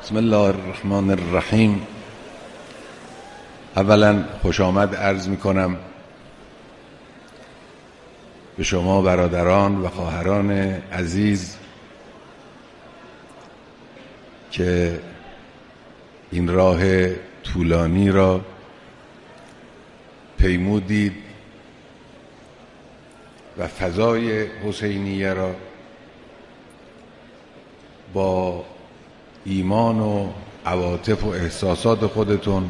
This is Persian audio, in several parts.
بسم الله الرحمن الرحیم. اولا خوش آمد عرض می کنم به شما برادران و خواهران عزیز که این راه طولانی را پیمودید و فضای حسینیه را با ایمان و عواطف و احساسات خودتون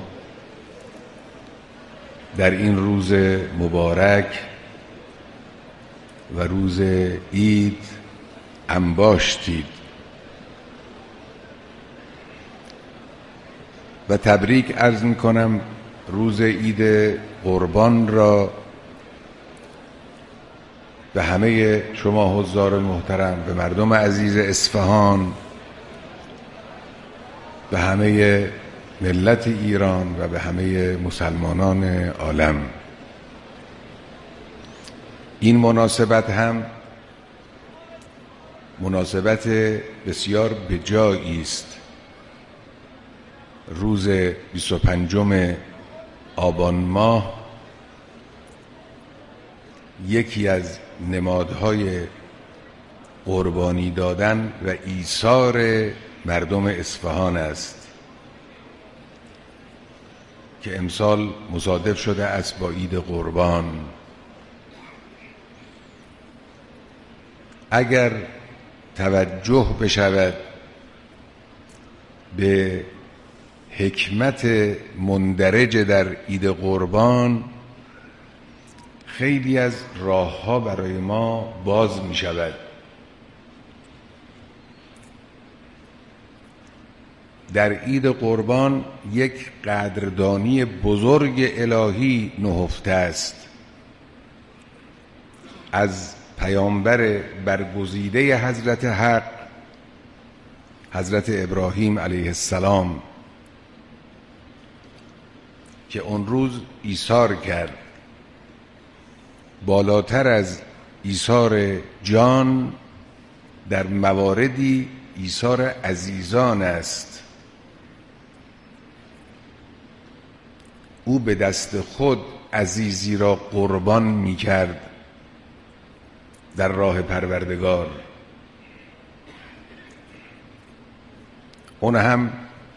در این روز مبارک و روز عید انباشتید و تبریک عرض میکنم روز عید قربان را به همه شما حضار محترم، به مردم عزیز اصفهان، به همه ملت ایران و به همه مسلمانان عالم. این مناسبت هم مناسبت بسیار بجایی است. روز 25 آبان ماه یکی از نمادهای قربانی دادن و ایثار مردم اصفهان است که امسال مصادف شده است با عید قربان. اگر توجه بشود به حکمت مندرج در عید قربان، خیلی از راه‌ها برای ما باز می شود. در عید قربان یک قدردانی بزرگ الهی نهفته است از پیامبر برگزیده حضرت حق، حضرت ابراهیم علیه السلام، که اون روز ایثار کرد. بالاتر از ایثار جان در مواردی ایثار عزیزان است. او به دست خود عزیزی را قربان می کرد در راه پروردگار. اون هم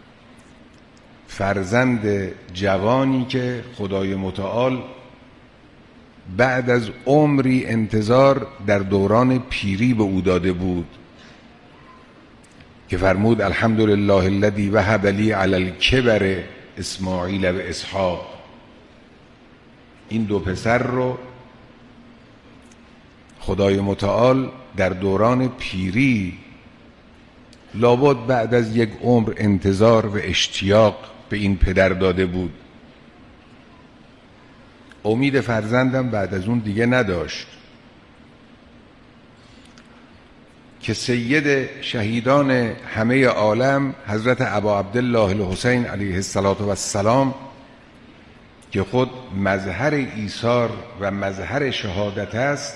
فرزند جوانی که خدای متعال بعد از عمری انتظار در دوران پیری به او داده بود که فرمود الحمدلله الذی وهب لی علی الکبر اسماعیل و اسحاق. این دو پسر رو خدای متعال در دوران پیری، لابد بعد از یک عمر انتظار و اشتیاق به این پدر داده بود. امید فرزندم بعد از اون دیگه نداشت که سید شهیدان همه عالم حضرت ابا عبدالله الحسین علیه السلام که خود مظهر ایثار و مظهر شهادت است،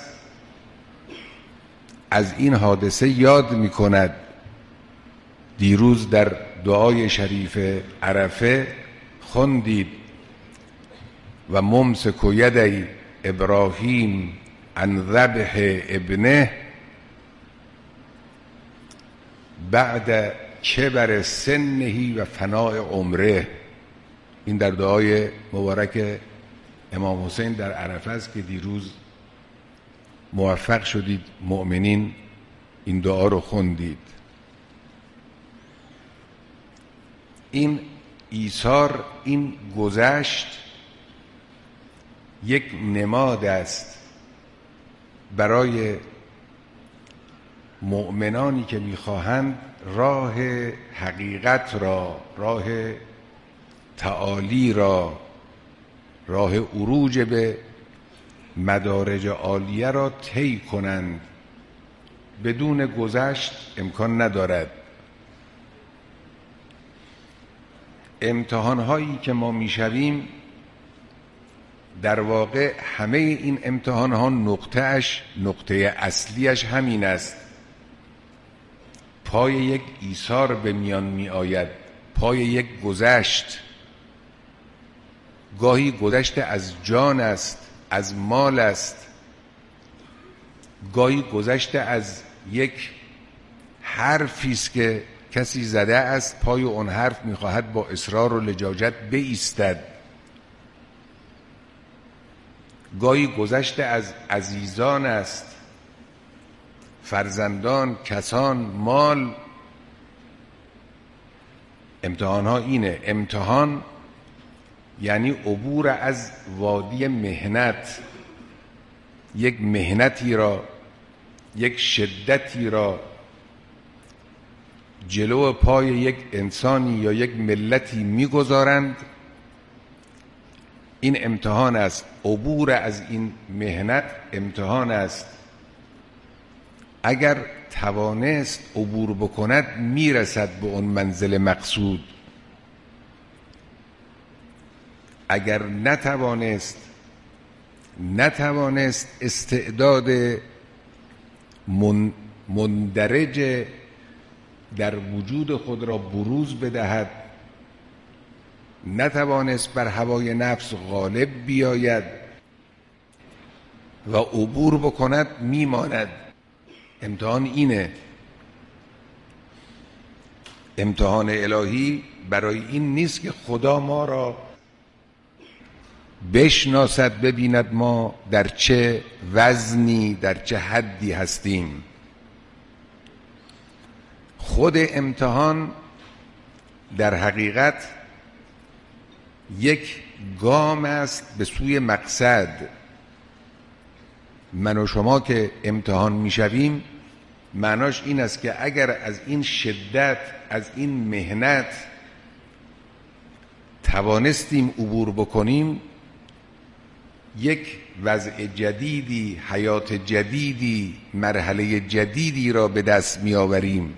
از این حادثه یاد می کند. دیروز در دعای شریف عرفه خوندید و ممسک یدی ابراهیم عن ذبح ابنه بعد کبر سنه و فناء عمره. این در دعای مبارک امام حسین در عرفه است که دیروز موفق شدید مؤمنین این دعا رو خوندید. این ایثار، این گذشت یک نماد است برای مؤمنانی که میخواهند راه حقیقت را، راه تعالی را، راه عروج به مدارج عالیه را طی کنند. بدون گذشت امکان ندارد. امتحان‌هایی که ما میشویم در واقع همه این امتحان‌ها نقطه اصلیش همین است: پای یک ایثار به میان می آید، پای یک گذشت. گاهی گذشت از جان است، از مال است، گاهی گذشته از یک حرفی است که کسی زده است، پای اون حرف می‌خواهد با اصرار و لجاجت بایستد. گاهی گذشته از عزیزان است، فرزندان، کسان، مال. امتحان ها اینه. امتحان یعنی عبور از وادی مهنت، یک مهنتی را، یک شدتی را جلو پای یک انسانی یا یک ملتی میگذارند. این امتحان است. عبور از این مهنت امتحان است. اگر توانست عبور بکند میرسد به اون منزل مقصود. اگر نتوانست استعداد مندرج در وجود خود را بروز بدهد، نتوانست بر هوای نفس غالب بیاید و عبور بکند، میماند. امتحان اینه. امتحان الهی برای این نیست که خدا ما را بشناسد، ببیند ما در چه وزنی، در چه حدی هستیم. خود امتحان در حقیقت یک گام است به سوی مقصد. من و شما که امتحان میشویم معناش این است که اگر از این شدت، از این مهنت توانستیم عبور بکنیم، یک وضع جدیدی، حیات جدیدی، مرحله جدیدی را به دست می آوریم.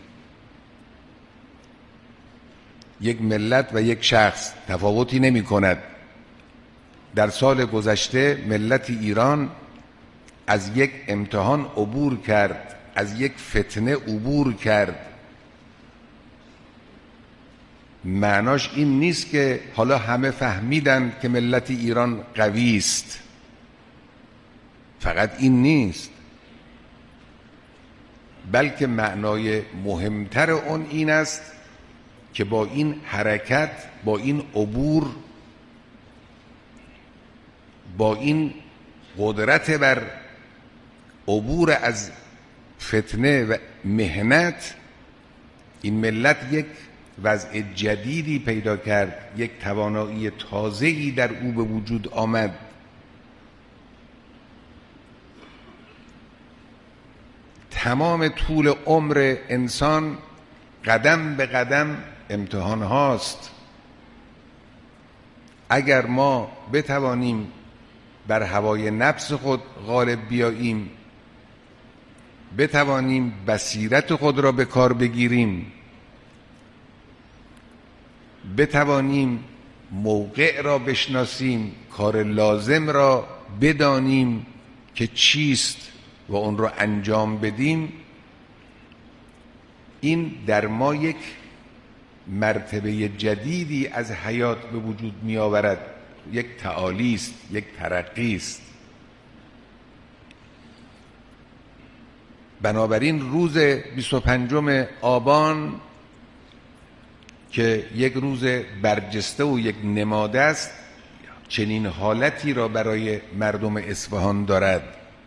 یک ملت و یک شخص تفاوتی نمی کند. در سال گذشته ملت ایران از یک امتحان عبور کرد، از یک فتنه عبور کرد. معناش این نیست که حالا همه فهمیدن که ملت ایران قوی است. فقط این نیست، بلکه معنای مهمتر اون این است که با این حرکت، با این عبور، با این قدرت بر عبور از فتنه و مهنت، این ملت یک وضع جدیدی پیدا کرد، یک توانایی تازه‌ای در او به وجود آمد. تمام طول عمر انسان قدم به قدم امتحان هاست. اگر ما بتوانیم بر هوای نفس خود غالب بیاییم، بتوانیم بصیرت خود را به کار بگیریم، بتوانیم موقع را بشناسیم، کار لازم را بدانیم که چیست و اون را انجام بدیم، این در ما یک مرتبه جدیدی از حیات به وجود می آورد. یک تعالی است، یک ترقی است. بنابراین روز 25 آبان که یک روز برجسته و یک نماد است، چنین حالتی را برای مردم اصفهان دارد.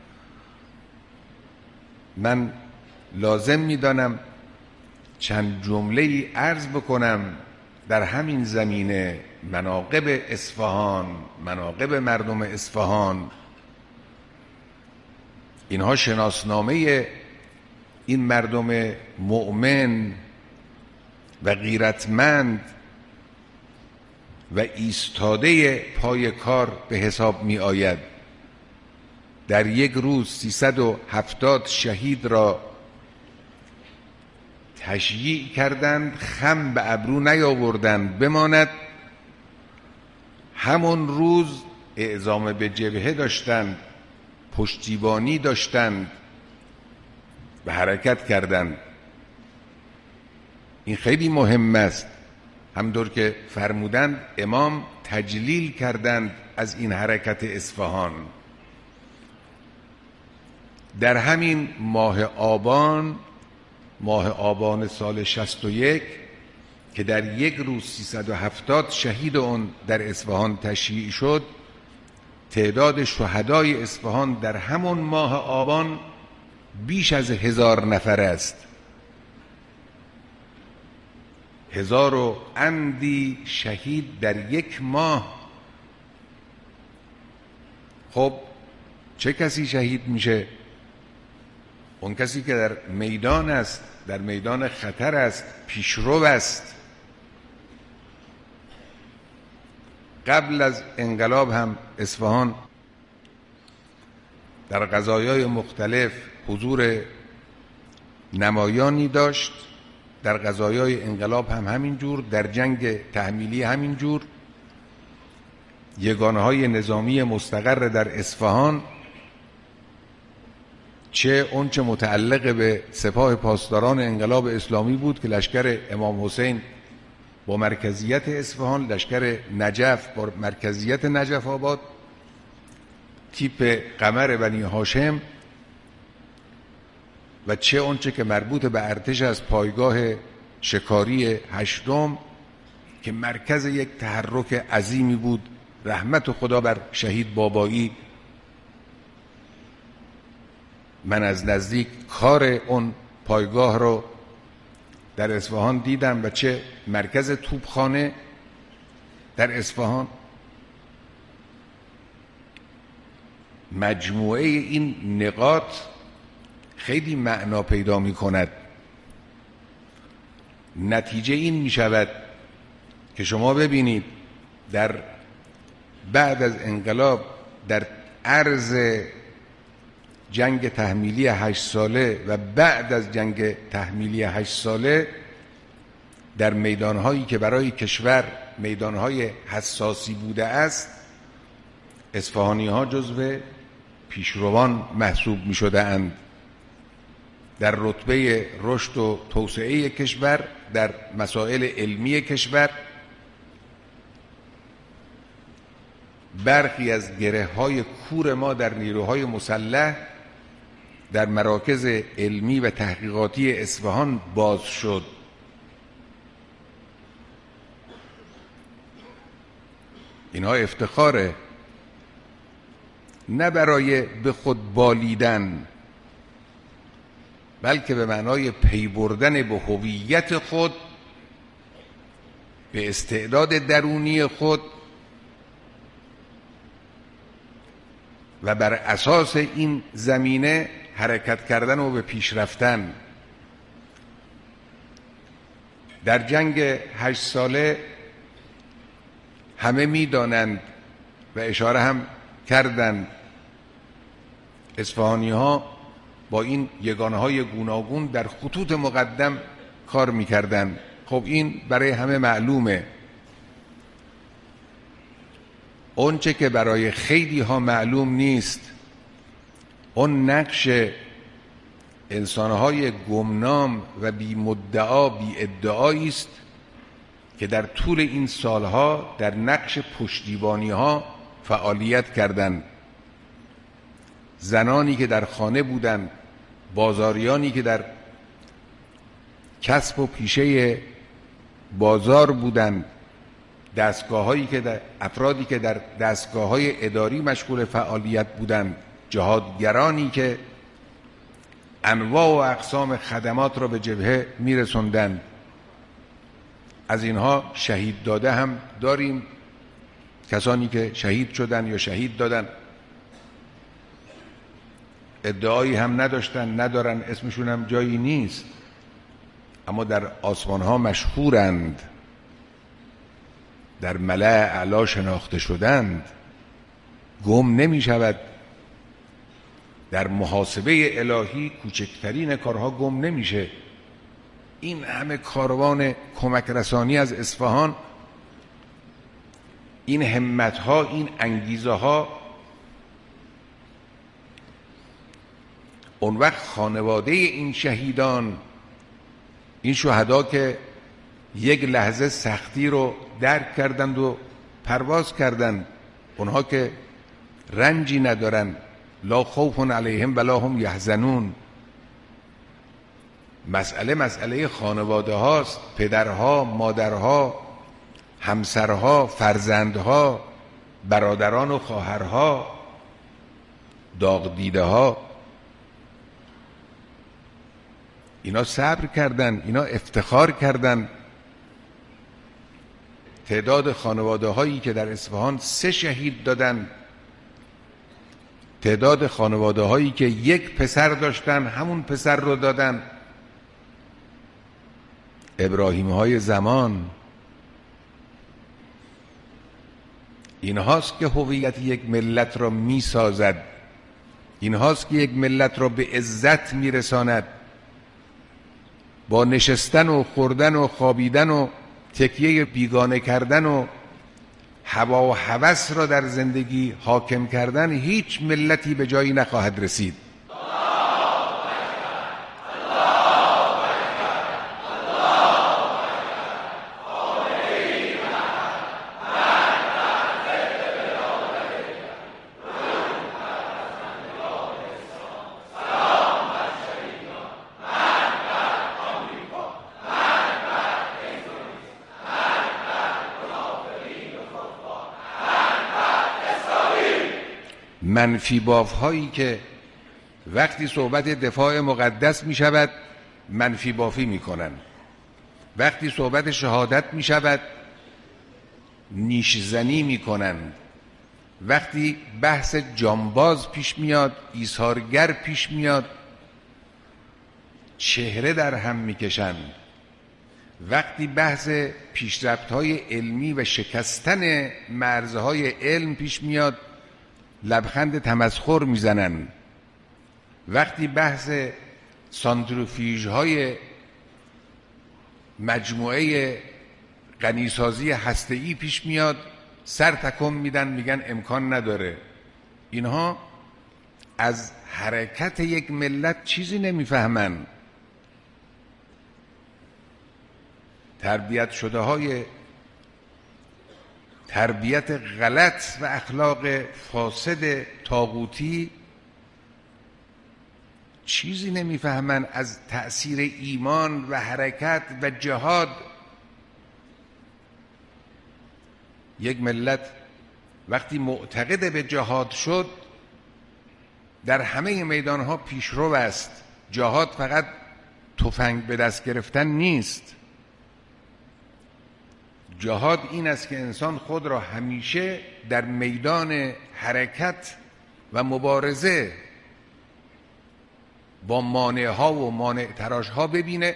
من لازم می‌دانم چند جمله‌ای عرض بکنم در همین زمینه. مناقب اصفهان، مناقب مردم اصفهان، اینها شناسنامه این مردم مؤمن و غیرتمند و ایستاده پای کار به حساب می آید. در یک روز 370 شهید را تشییع کردند، خم به ابرو نیاوردند بماند. همون روز اعزام به جبهه داشتند، پشتیبانی داشتند و حرکت کردند. این خیلی مهم است. همطور که فرمودند امام تجلیل کردند از این حرکت اصفهان. در همین ماه آبان سال 61 که در یک روز 370 شهید اون در اصفهان تشییع شد، تعداد شهدای اصفهان در همون ماه آبان بیش از 1000 نفر است. 1000 و اندی شهید در یک ماه. خب چه کسی شهید میشه؟ اون کسی که در میدان است، در میدان خطر است، پیشرو است. قبل از انقلاب هم اصفهان در قضایای مختلف حضور نمایانی داشت، در قضایای انقلاب هم همینجور، در جنگ تحمیلی همینجور. یگانه‌های نظامی مستقر در اصفهان، چه اونچه متعلق به سپاه پاسداران انقلاب اسلامی بود که لشکر امام حسین با مرکزیت اصفهان، لشکر نجف با مرکزیت نجف آباد، تیپ قمر بنی هاشم، و چه اونچه که مربوط به ارتش از پایگاه شکاری هشتم که مرکز یک تحرک عظیمی بود. رحمت خدا بر شهید بابایی. من از نزدیک کار اون پایگاه رو در اصفهان دیدم و چه مرکز توپخانه در اصفهان. مجموعه این نقاط خیلی معنا پیدا می کند. نتیجه این می شود که شما ببینید در بعد از انقلاب، در عرض جنگ تحمیلی 8 ساله و بعد از جنگ تحمیلی 8 ساله، در میدانهایی که برای کشور میدانهای حساسی بوده است، اصفهانی ها جزو پیشروان محسوب می شده اند در رتبه رشد و توسعه کشور، در مسائل علمی کشور. برخی از گره های کور ما در نیروهای مسلح در مراکز علمی و تحقیقاتی اصفهان باز شد. اینها افتخاره، نه برای به خود بالیدن، بلکه به معنای پی بردن به هویت خود، به استعداد درونی خود، و بر اساس این زمینه حرکت کردن و به پیش رفتن. در جنگ 8 ساله همه می‌دانند و اشاره هم کردند، اصفهانی ها با این یگانه‌های گوناگون در خطوط مقدم کار می‌کردند. خب این برای همه معلومه. اونچه که برای خیلی ها معلوم نیست، اون نقش انسانهای گمنام و بی مدعا بی ادعایی است که در طول این سالها در نقش پشتیبانی ها فعالیت کردند. زنانی که در خانه بودند، بازاریانی که در کسب و پیشه بازار بودند، دستگاه‌هایی که در افرادی که در دستگاه‌های اداری مشغول فعالیت بودند، جهادگرانی که انواع و اقسام خدمات را به جبهه می‌رساندند. از اینها شهید داده هم داریم، کسانی که شهید شدند یا شهید دادند، ادعایی هم نداشتن، ندارن، اسمشون هم جایی نیست، اما در آسمان‌ها مشهورند، در ملأ اعلی شناخته شدند، گم نمی شود. در محاسبه الهی کوچکترین کارها گم نمیشه. این همه کاروان کمک رسانی از اصفهان، این همتها، این انگیزه ها، اون وقت خانواده این شهیدان، این شهدا که یک لحظه سختی رو درک کردند و پرواز کردند. اونها که رنجی ندارن، لا خوف علیهم ولا هم یحزنون. مسئله خانواده هاست، پدرها، مادرها، همسرها، فرزندها، برادران و خواهرها، داغ دیده ها. اینا صبر کردن، اینا افتخار کردن. تعداد خانواده هایی که در اصفهان 3 شهید دادن، تعداد خانواده هایی که 1 پسر داشتن همون پسر رو دادن. ابراهیم های زمان. این هاست که هویت یک ملت را می سازد، این هاست که یک ملت را به عزت می رساند. با نشستن و خوردن و خوابیدن و تکیه بیگانه کردن و هوا و هوس را در زندگی حاکم کردن هیچ ملتی به جایی نخواهد رسید. منفی باف هایی که وقتی صحبت دفاع مقدس می شود منفی بافی می کنن، وقتی صحبت شهادت می شود نیشزنی می کنن، وقتی بحث جانباز پیش میاد، ایثارگر پیش میاد، چهره در هم می کشن. وقتی بحث پیشرفت های علمی و شکستن مرزهای علم پیش میاد لبخند تمسخر میزنن. وقتی بحث سانتریفیوژ های مجموعه غنیسازی هسته‌ای پیش میاد سر تکون میدن، میگن امکان نداره. اینها از حرکت یک ملت چیزی نمیفهمن. تربیت شده های تربیت غلط و اخلاق فاسد طاغوتی چیزی نمیفهمن از تأثیر ایمان و حرکت و جهاد. یک ملت وقتی معتقد به جهاد شد در همه میدانها پیشرو است. جهاد فقط تفنگ به دست گرفتن نیست. جهاد این است که انسان خود را همیشه در میدان حرکت و مبارزه با مانع‌ها و مانع تراش‌ها ببینه،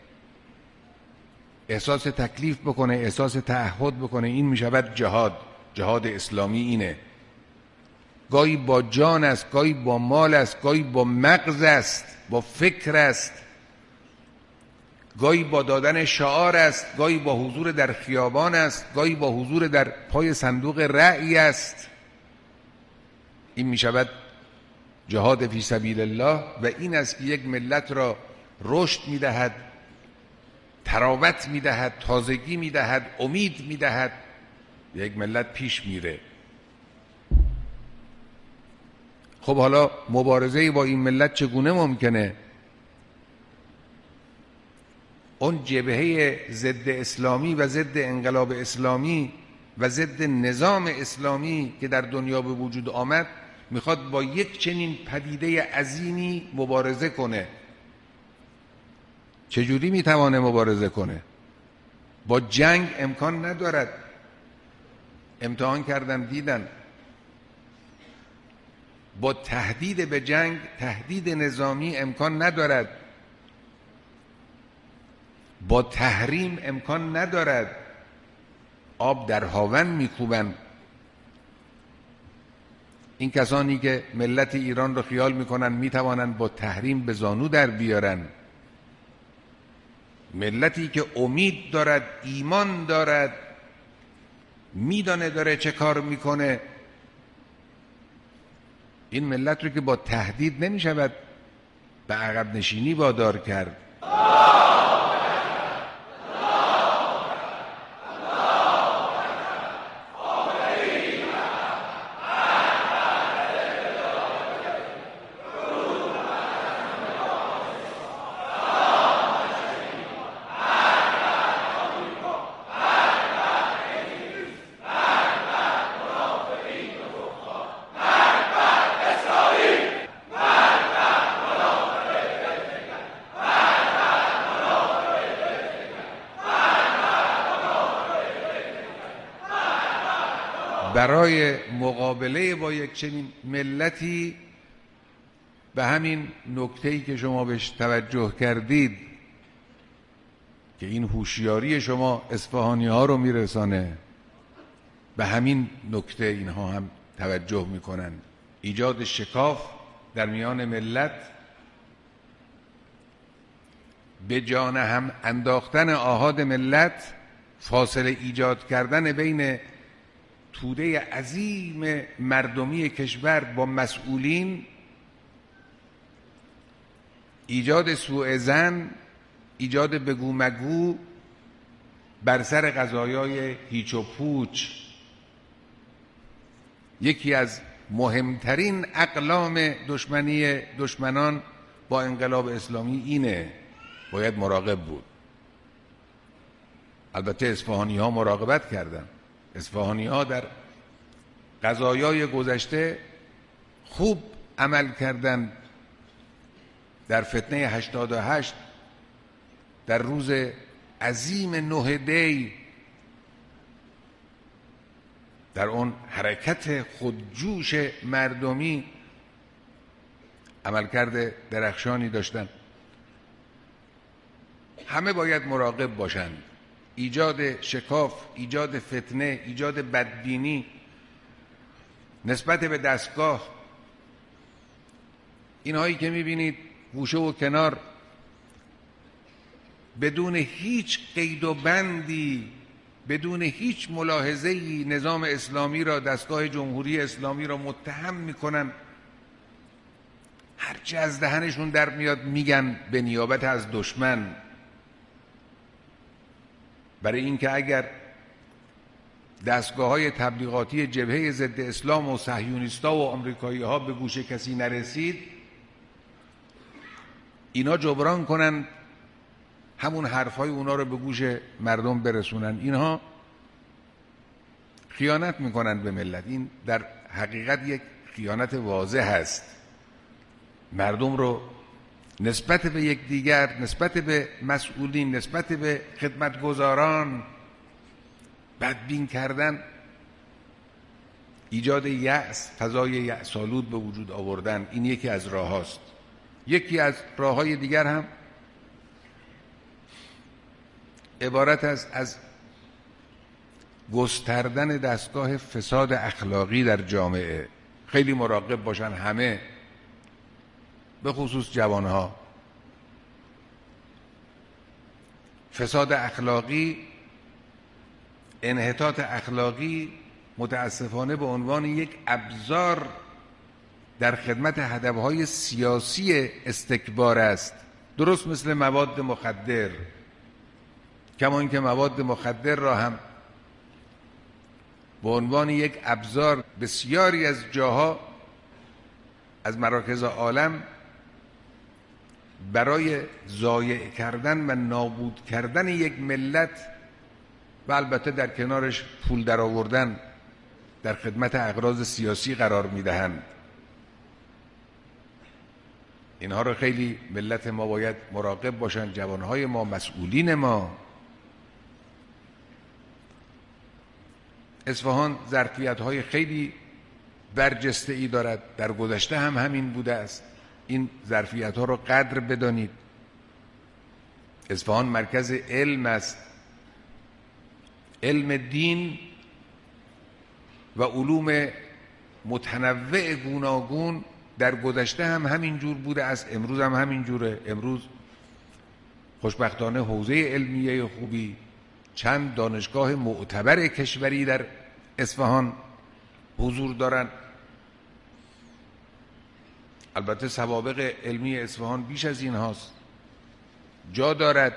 احساس تکلیف بکنه، احساس تعهد بکنه. این میشود جهاد. جهاد اسلامی اینه. گاهی با جان است، گاهی با مال است، گاهی با مغز است، با فکر است، گاهی با دادن شعار است، گاهی با حضور در خیابان است، گاهی با حضور در پای صندوق رأی است. این می شود جهاد فی سبیل الله و این است که یک ملت را رشد می دهد، تراوت می دهد، تازگی می دهد، امید می دهد. یک ملت پیش میره. خب حالا مبارزه با این ملت چگونه ممکنه؟ اون جبهه ضد اسلامی و ضد انقلاب اسلامی و ضد نظام اسلامی که در دنیا به وجود آمد میخواد با یک چنین پدیده عظیمی مبارزه کنه. چجوری میتوانه مبارزه کنه؟ با جنگ امکان ندارد. امتحان کردم دیدن. با تهدید به جنگ، تهدید نظامی امکان ندارد. با تحریم امکان ندارد. آب در هاون میکوبن. این کسانی که ملت ایران رو خیال میکنن میتوانند با تحریم به زانو در بیارن، ملتی که امید دارد، ایمان دارد، میدانه داره چه کار میکنه، این ملت رو که با تهدید نمیشود به عقب نشینی وادار کرد. برای مقابله با یک چنین ملتی به همین نکته‌ای که شما بهش توجه کردید که این هوشیاری شما اصفهانی ها رو میرسانه، به همین نکته اینها هم توجه میکنن. ایجاد شکاف در میان ملت، به جان هم انداختن آحاد ملت، فاصله ایجاد کردن بین توده عظیم مردمی کشور با مسئولین، ایجاد سوء ظن، ایجاد بگو مگو بر سر قضایای هیچ و پوچ. یکی از مهمترین اقلام دشمنی دشمنان با انقلاب اسلامی اینه، باید مراقب بود. البته اصفهانی ها مراقبت کردن، اصفهانی ها در قضایای گذشته خوب عمل کردن. در فتنه 88 در روز عظیم 9 دی، در اون حرکت خودجوش مردمی عملکرد درخشانی داشتن. همه باید مراقب باشند. ایجاد شکاف، ایجاد فتنه، ایجاد بدبینی نسبت به دستگاه، اینهایی که میبینید گوشه و کنار بدون هیچ قید و بندی، بدون هیچ ملاحظه‌ای نظام اسلامی را، دستگاه جمهوری اسلامی را متهم میکنن. هرچی از دهنشون در میاد میگن به نیابت از دشمن، برای اینکه اگر دستگاه‌های تبلیغاتی جبهه ضد اسلام و صهیونیست‌ها و آمریکایی‌ها به گوش کسی نرسید، اینا جبران کنن همون حرفای اونا رو به گوش مردم برسونن. اینها خیانت میکنن به ملت. این در حقیقت یک خیانت واضح هست. مردم رو نسبت به یکدیگر، نسبت به مسئولین، نسبت به خدمتگزاران بدبین کردن، ایجاد یأس، فضای یأس‌آلود به وجود آوردن. این یکی از راه هاست. یکی از راه های دیگر هم عبارت از گستردن دستگاه فساد اخلاقی در جامعه. خیلی مراقب باشن همه، به خصوص جوانها. فساد اخلاقی، انحطاط اخلاقی متاسفانه به عنوان یک ابزار در خدمت هدفهای سیاسی استکبار است. درست مثل مواد مخدر، کما اینکه مواد مخدر را هم به عنوان یک ابزار بسیاری از جاها، از مراکز عالم، برای ضایع کردن و نابود کردن یک ملت و البته در کنارش پول درآوردن در خدمت اغراض سیاسی قرار میدهند. اینها رو خیلی ملت ما باید مراقب باشن، جوانهای ما، مسئولین ما. اصفهان ظرفیت‌های خیلی برجسته‌ای دارد، در گذشته هم همین بوده است. این ظرفیت‌ها رو قدر بدانید. اصفهان مرکز علم است، علم دین و علوم متنوع گوناگون. در گذشته هم همین جور بوده است، امروز هم همین جوره. امروز خوشبختانه حوزه علمیه خوبی، چند دانشگاه معتبر کشوری در اصفهان حضور دارند. البته سوابق علمی اصفهان بیش از این هاست. جا دارد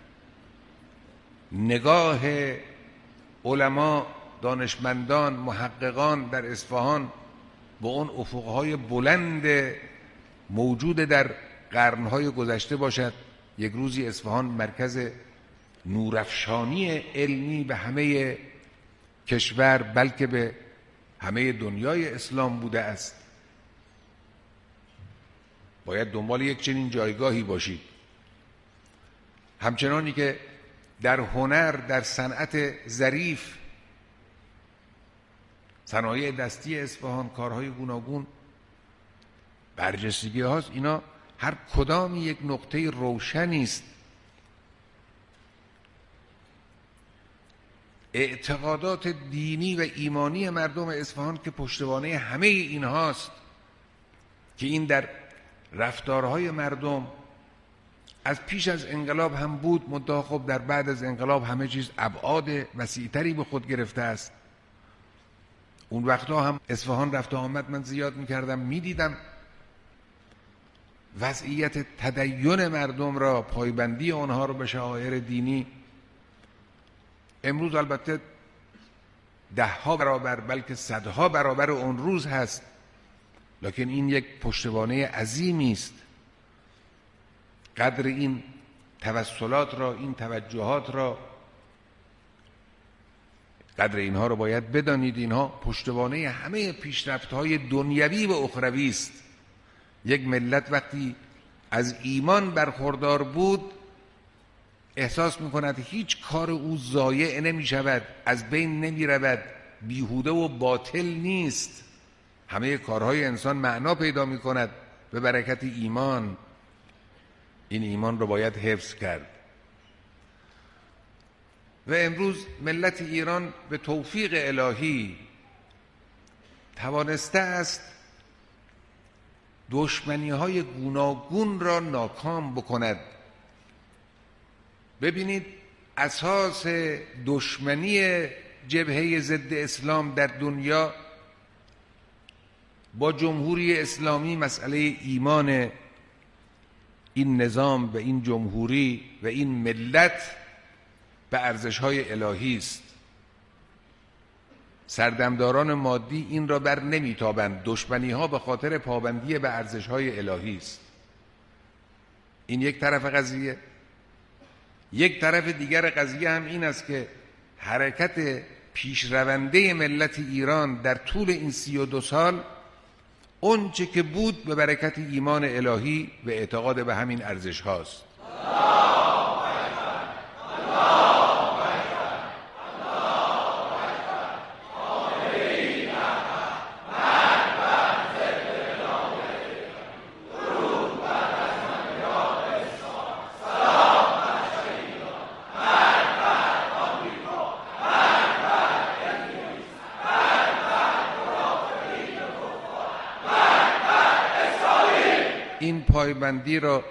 نگاه علما، دانشمندان، محققان در اصفهان با اون افقهای بلند موجود در قرنهای گذشته باشد. یک روزی اصفهان مرکز نورافشانی علمی به همه کشور، بلکه به همه دنیای اسلام بوده است. باید دنبال یک چنین جایگاهی باشید. همچنانی که در هنر، در صنعت ظریف، صنایع دستی اصفهان، کارهای گوناگون، برجستگی هاست، اینا هر کدام یک نقطه روشنی است. اعتقادات دینی و ایمانی مردم اصفهان که پشتوانه همه این هاست که این در رفتارهای مردم از پیش از انقلاب هم بود، منتها خب در بعد از انقلاب همه چیز ابعاد وسیع‌تری به خود گرفته است. اون وقتا هم اصفهان رفت و آمد من زیاد می‌کردم، می‌دیدم وضعیت تدین مردم را، پایبندی آنها را به شعائر دینی. امروز البته 10 برابر بلکه 100 برابر اون روز هست، لکن این یک پشتوانه عظیمی است. قدر این توسلات را، این توجهات را، قدر اینها را باید بدانید. اینها پشتوانه همه پیشرفت‌های دنیوی و اخروی است. یک ملت وقتی از ایمان برخوردار بود احساس می‌کند هیچ کار او ضایع نمی‌شود، از بین نمی‌رود، بیهوده و باطل نیست. همه کارهای انسان معنا پیدا می‌کند به برکت ایمان. این ایمان رو باید حفظ کرد. و امروز ملت ایران به توفیق الهی توانسته است دشمنی‌های گوناگون را ناکام بکند. ببینید اساس دشمنی جبهه ضد اسلام در دنیا با جمهوری اسلامی مسئله ایمان این نظام و این جمهوری و این ملت به ارزش‌های الهی است. سردمداران مادی این را بر نمیتابند. دشمنی‌ها به خاطر پابندی به ارزش‌های الهی است. این یک طرف قضیه. یک طرف دیگر قضیه هم این است که حرکت پیشرونده ملت ایران در طول این 32 سال اون چه که بود به برکت ایمان الهی و اعتقاد به همین ارزش هاست. این پایبندی را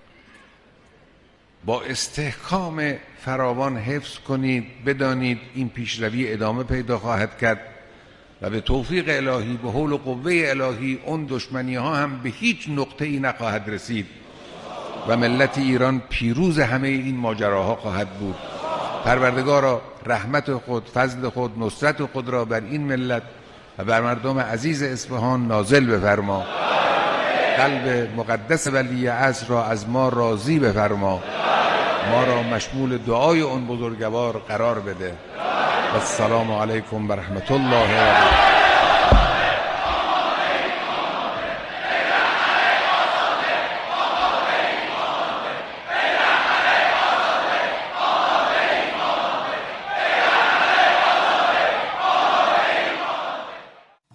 با استحکام فراوان حفظ کنید. بدانید این پیشروی ادامه پیدا خواهد کرد و به توفیق الهی، به حول و قوه الهی، اون دشمنی ها هم به هیچ نقطه‌ای نخواهد رسید و ملت ایران پیروز همه این ماجراها خواهد بود. پروردگارا رحمت خود، فضل خود، نصرت خود را بر این ملت و بر مردم عزیز اصفهان نازل بفرما. قلب مقدس ولی عصر را از ما راضی بفرما. ما را مشمول دعای اون بزرگوار قرار بده. السلام علیکم و رحمت الله و برکاته.